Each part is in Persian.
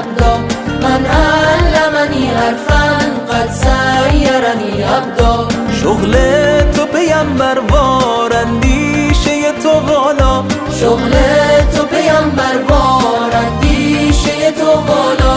أبدا من علمني حرفا قد سیرنی ابدا. شغل تو پیمبر وار اندیشه تو والا، شغل تو پیمبر وار اندیشه تو والا.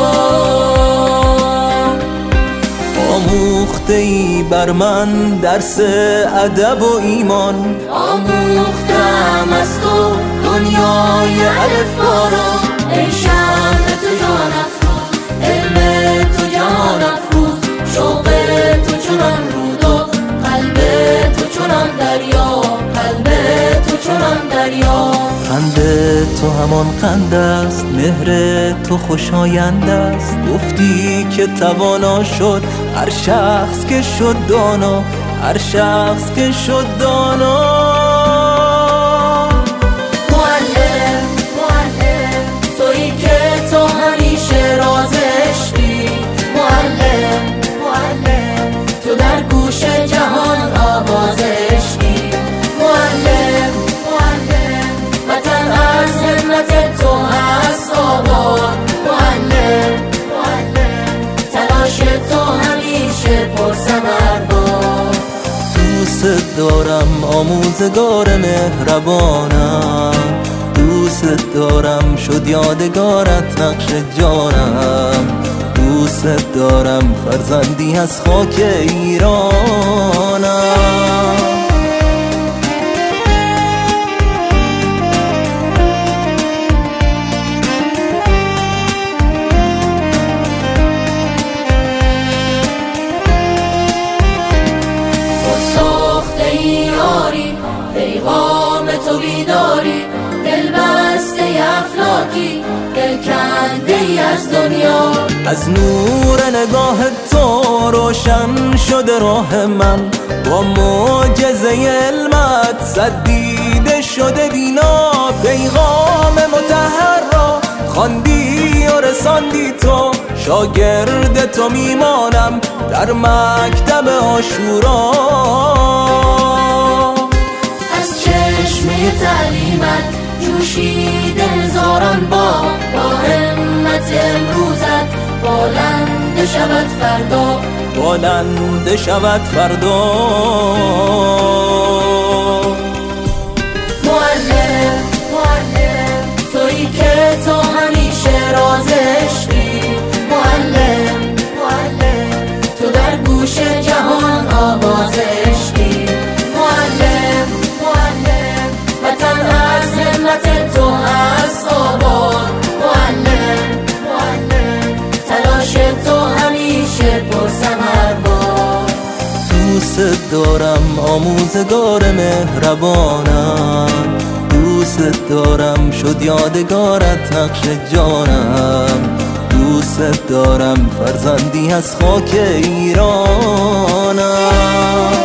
آموخته ای بر من درس ادب و ایمان، آموختم از تو دنیای الف با را. ای شمع تو جان افروز، علم تو جان افروز، شوق تو چنان رود و قلب تو چنان دریا، قلب تو چنان دریا. قند تو همان قند است، مهر تو خوشایند است. گفتی که توانا شد هر شخص که شد دانا، هر شخص که شد دانا. معلم معلم تویی که تو همیشه راز عشقی. معلم معلم تو در گوش جهان آواز عشقی. معلم معلم وطن از همت تو هست آباد. معلم معلم تلاش تو همیشه پرثمر باد. دوست دارم آموزگار مهربانم، دوست دارم شد یادگارت نقش جانم. دوست دارم فرزندی از خاک ایرانم. پیغام تو بیداری، دل بسته افلاکی، دل کنده ای از دنیا. از نور نگاه تو روشن شده راه من، با معجزه علمت صد دیده شده بینا. پیغام مطهر را خواندی و رساندی تو، شاگرد تو میمانم در مکتب عاشورا. چشمه تعلیمت جوشیده هزاران با همت امروزت بلند شود فردا، بلند شود فردا. معلم معلم تویی که تو همیشه راز عشقی. معلم معلم تو در گوش جهان آواز عشقی. معلم معلم وطن از همت تو هست آباد. معلم معلم تلاش تو همیشه پرثمر باد. دوست دارم آموزگار مهربانم، دوست دارم شد یادگارت نقش جانم. دوست دارم فرزندی از خاک ایرانم.